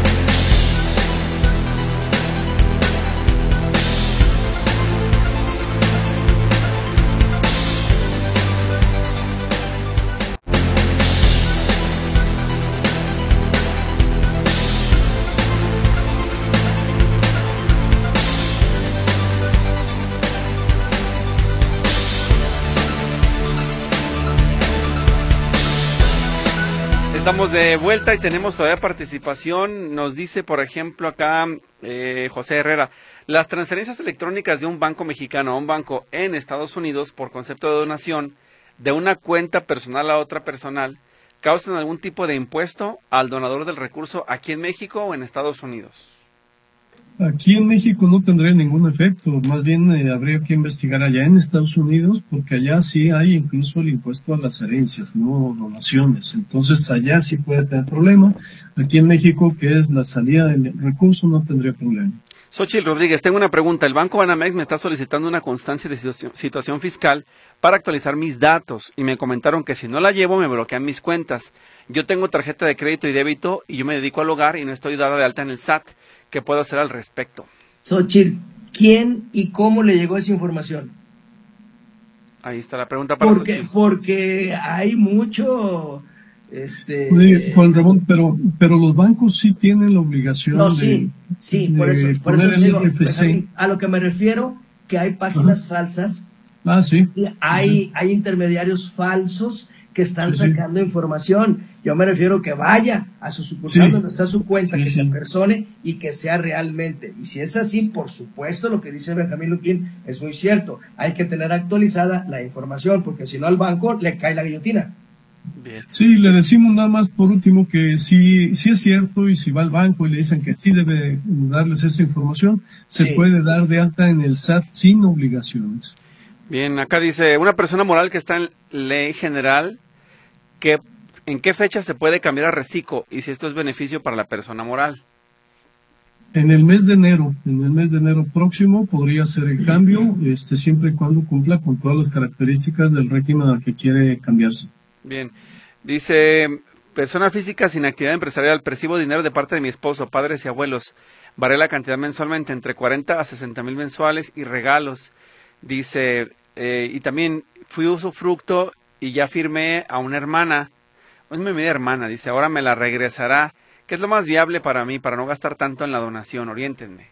Estamos de vuelta y tenemos todavía participación. Nos dice, por ejemplo, acá eh, José Herrera, las transferencias electrónicas de un banco mexicano a un banco en Estados Unidos por concepto de donación de una cuenta personal a otra personal, ¿causan algún tipo de impuesto al donador del recurso aquí en México o en Estados Unidos? Aquí en México no tendría ningún efecto, más bien eh, habría que investigar allá en Estados Unidos, porque allá sí hay incluso el impuesto a las herencias, no donaciones. Entonces allá sí puede tener problema. Aquí en México, que es la salida del recurso, no tendría problema. Xochitl Rodríguez, tengo una pregunta. El Banco Banamex me está solicitando una constancia de situación, situación fiscal para actualizar mis datos y me comentaron que si no la llevo me bloquean mis cuentas. Yo tengo tarjeta de crédito y débito y yo me dedico al hogar y no estoy dada de alta en el S A T. ¿Qué puedo hacer al respecto? Xochitl, ¿quién y cómo le llegó esa información? Ahí está la pregunta para porque, Xochitl. Porque hay mucho... Este, sí, Juan Ramón, pero, pero los bancos sí tienen la obligación no, de, sí, sí, de por eso, por poner eso el digo, R F C. a lo que me refiero, que hay páginas Ajá. falsas, ah, sí. hay, sí. hay intermediarios falsos que están sí, sacando sí. información. Yo me refiero que vaya a su sucursal sí. donde está su cuenta, sí, que sí. se apersone y que sea realmente. Y si es así, por supuesto, lo que dice Benjamín Luquín es muy cierto. Hay que tener actualizada la información, porque si no al banco le cae la guillotina. Bien. Sí, le decimos nada más por último que si, si es cierto y si va al banco y le dicen que sí debe darles esa información, se sí. puede dar de alta en el S A T sin obligaciones. Bien, acá dice, una persona moral que está en ley general, que ¿en qué fecha se puede cambiar a reciclo y si esto es beneficio para la persona moral? En el mes de enero, en el mes de enero próximo podría ser el cambio, este siempre y cuando cumpla con todas las características del régimen al que quiere cambiarse. Bien, dice, persona física sin actividad empresarial, percibo dinero de parte de mi esposo, padres y abuelos, varía la cantidad mensualmente entre cuarenta a sesenta mil mensuales y regalos. Dice, eh, y también fui usufructo y ya firmé a una hermana, es mi media hermana, dice, ahora me la regresará. ¿Qué es lo más viable para mí, para no gastar tanto en la donación? Oriéntenme.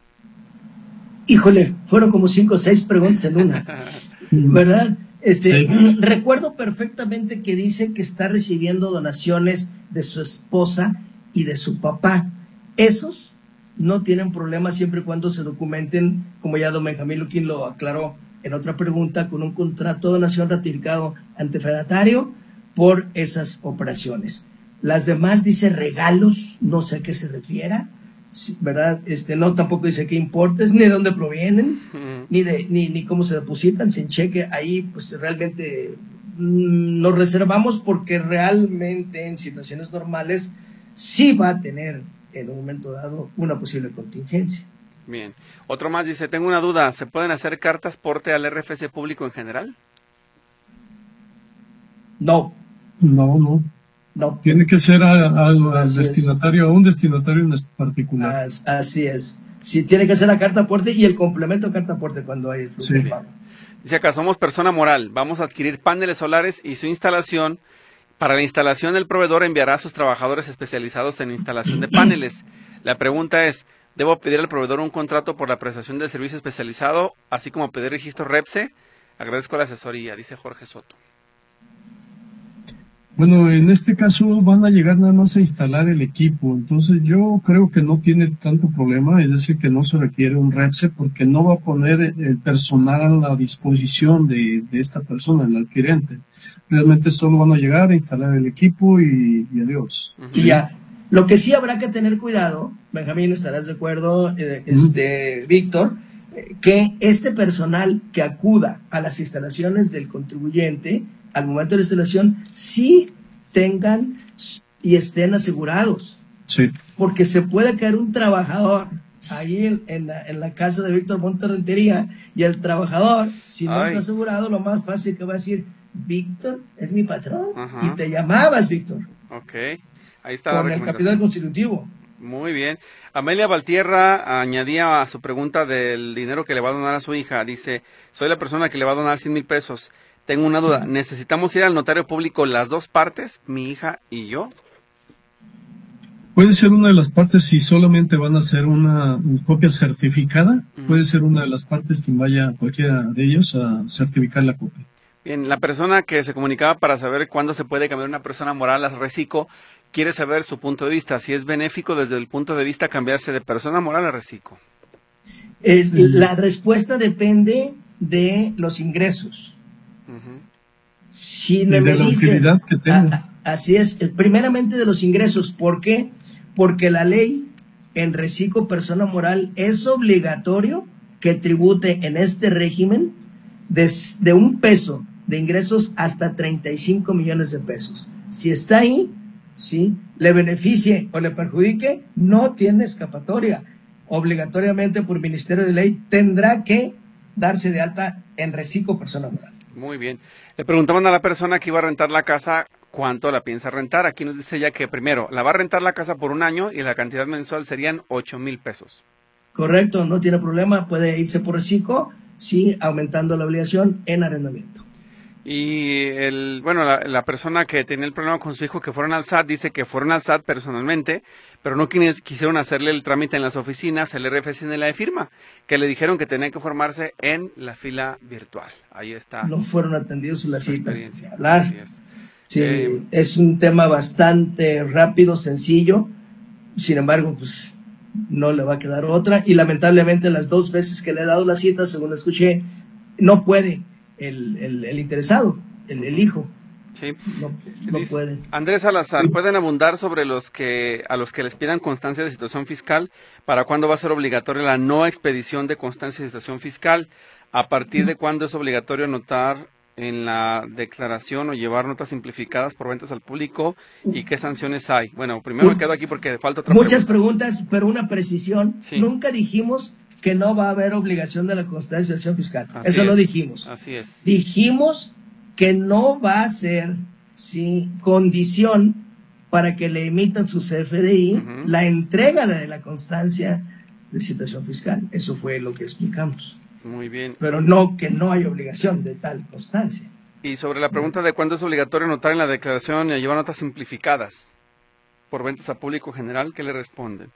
Híjole, fueron como cinco o seis preguntas en una, ¿verdad? Este, sí. Recuerdo perfectamente que dice que está recibiendo donaciones de su esposa y de su papá. Esos no tienen problema siempre y cuando se documenten, como ya don Benjamín Luquín lo aclaró en otra pregunta, con un contrato de donación ratificado ante fedatario por esas operaciones. Las demás dice regalos, no sé a qué se refiera, ¿verdad? Este, no, tampoco dice qué importes, ni de dónde provienen, uh-huh. ni de ni, ni cómo se depositan, sin cheque. Ahí pues realmente mmm, nos reservamos porque realmente en situaciones normales sí va a tener en un momento dado una posible contingencia. Bien. Otro más dice, tengo una duda, ¿se pueden hacer cartas porte al R F C público en general? No. No, no. No. Tiene que ser al destinatario, a un destinatario en particular. As, así es. Sí, tiene que ser la carta aporte y el complemento de carta aporte cuando hay flujo de pago. Dice acá, somos persona moral, vamos a adquirir paneles solares y su instalación. Para la instalación, el proveedor enviará a sus trabajadores especializados en instalación de paneles. La pregunta es, ¿debo pedir al proveedor un contrato por la prestación del servicio especializado, así como pedir registro REPSE? Agradezco la asesoría, dice Jorge Soto. Bueno, en este caso van a llegar nada más a instalar el equipo, entonces yo creo que no tiene tanto problema, es decir, que no se requiere un REPSE porque no va a poner el personal a la disposición de, de esta persona, el adquirente. Realmente solo van a llegar a instalar el equipo y, y adiós. Uh-huh. Y ya, lo que sí habrá que tener cuidado, Benjamín, estarás de acuerdo, eh, este, uh-huh. Víctor, eh, que este personal que acuda a las instalaciones del contribuyente al momento de la instalación, sí tengan y estén asegurados. Sí. Porque se puede caer un trabajador ahí en, en, la, en la casa de Víctor Montes Rentería, y el trabajador, si no Ay. está asegurado, lo más fácil que va a decir, Víctor es mi patrón, Ajá. y te llamabas Víctor, Ok, ahí está la con el recomendación. capital constitutivo. Muy bien. Amelia Valtierra añadía a su pregunta del dinero que le va a donar a su hija. Dice, soy la persona que le va a donar cien mil pesos. Tengo una duda. Sí. ¿Necesitamos ir al notario público las dos partes, mi hija y yo? Puede ser una de las partes si solamente van a hacer una copia certificada. Mm. Puede ser una de las partes quien vaya cualquiera de ellos a certificar la copia. Bien, la persona que se comunicaba para saber cuándo se puede cambiar una persona moral a reciclo quiere saber su punto de vista, si es benéfico desde el punto de vista cambiarse de persona moral a reciclo. El, la respuesta depende de los ingresos. Uh-huh. Si Y me de la dicen, utilidad que tenga. a- así es, eh, primeramente de los ingresos. ¿Por qué? Porque la ley en reciclo persona moral es obligatorio que tribute en este régimen de, de un peso de ingresos hasta treinta y cinco millones de pesos. Si está ahí, ¿sí?, le beneficie o le perjudique, no tiene escapatoria. Obligatoriamente por Ministerio de Ley tendrá que darse de alta en reciclo persona moral. Muy bien. Le preguntaban a la persona que iba a rentar la casa cuánto la piensa rentar. Aquí nos dice ella que primero la va a rentar la casa por un año y la cantidad mensual serían ocho mil pesos. Correcto, no tiene problema, puede irse por reciclo, sí, aumentando la obligación en arrendamiento. Y el, bueno, la, la persona que tenía el problema con su hijo que fueron al S A T dice que fueron al S A T personalmente, pero no quis- quisieron hacerle el trámite en las oficinas, el R F C ni la de firma, que le dijeron que tenían que formarse en la fila virtual. Ahí está. No fueron atendidos en la su cita. experiencia. Hablar. Así es. Sí, Eh, es un tema bastante rápido, sencillo, sin embargo, pues no le va a quedar otra, y lamentablemente las dos veces que le he dado la cita, según escuché, no puede el, el, el interesado, el, el hijo, Sí. no, no Dice puede. Andrés Salazar, ¿pueden abundar sobre los que a los que les pidan constancia de situación fiscal? ¿Para cuándo va a ser obligatoria la no expedición de constancia de situación fiscal? ¿A partir de cuándo es obligatorio anotar en la declaración o llevar notas simplificadas por ventas al público? ¿Y qué sanciones hay? Bueno, primero me quedo aquí porque falta otra Muchas pregunta. preguntas, pero una precisión. Sí. Nunca dijimos que no va a haber obligación de la constancia de situación fiscal. Así Eso no es, dijimos. Así es. Dijimos que no va a ser, sí, condición para que le emitan su C F D I Ujú. la entrega de la constancia de situación fiscal. Eso fue lo que explicamos. Muy bien. Pero no que no hay obligación de tal constancia. Y sobre la pregunta de cuándo es obligatorio anotar en la declaración y llevar notas simplificadas por ventas a público general, ¿qué le responden?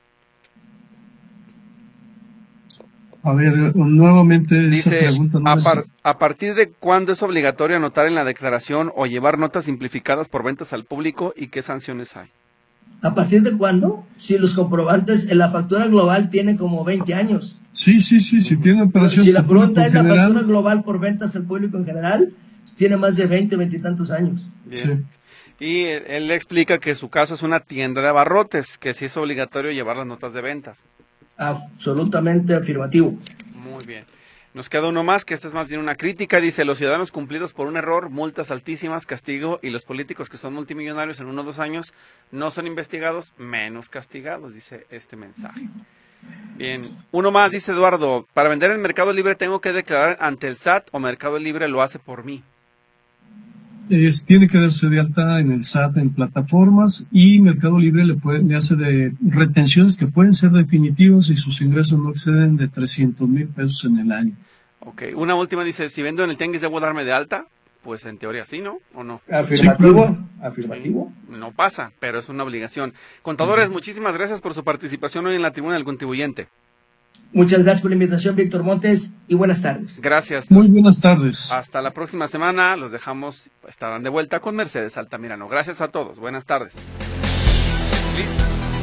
A ver, nuevamente esa Dice, pregunta no a, es- par- a partir de cuándo es obligatorio anotar en la declaración o llevar notas simplificadas por ventas al público y qué sanciones hay. ¿A partir de cuándo? Si los comprobantes en la factura global tiene como veinte años. Sí, sí, sí, si tiene operaciones Si la por público pregunta es la general, factura global por ventas al público en general, tiene más de veinte, veinte y tantos años. Bien. sí. Y él, él le explica que su caso es una tienda de abarrotes, que sí es obligatorio llevar las notas de ventas. Absolutamente afirmativo. Muy bien. Nos queda uno más, que esta es más bien una crítica. Dice, los ciudadanos cumplidos por un error, multas altísimas, castigo, y los políticos que son multimillonarios en uno o dos años no son investigados, menos castigados, dice este mensaje. Bien. Uno más, dice Eduardo, para vender en Mercado Libre tengo que declarar ante el S A T o Mercado Libre lo hace por mí. Es, tiene que darse de alta en el S A T en plataformas, y Mercado Libre le, puede, le hace de retenciones que pueden ser definitivas y sus ingresos no exceden de trescientos mil pesos en el año. Ok. Una última dice, si vendo en el tianguis debo darme de alta, pues en teoría sí, ¿no? ¿O no? Afirmativo. Sí, Afirmativo. No pasa, pero es una obligación. Contadores, muchísimas gracias por su participación hoy en la Tribuna del Contribuyente. Muchas gracias por la invitación, Víctor Montes, y buenas tardes. Gracias. Muy buenas tardes. Hasta la próxima semana. Los dejamos, estarán de vuelta con Mercedes Altamirano. Gracias a todos. Buenas tardes. ¿Listo?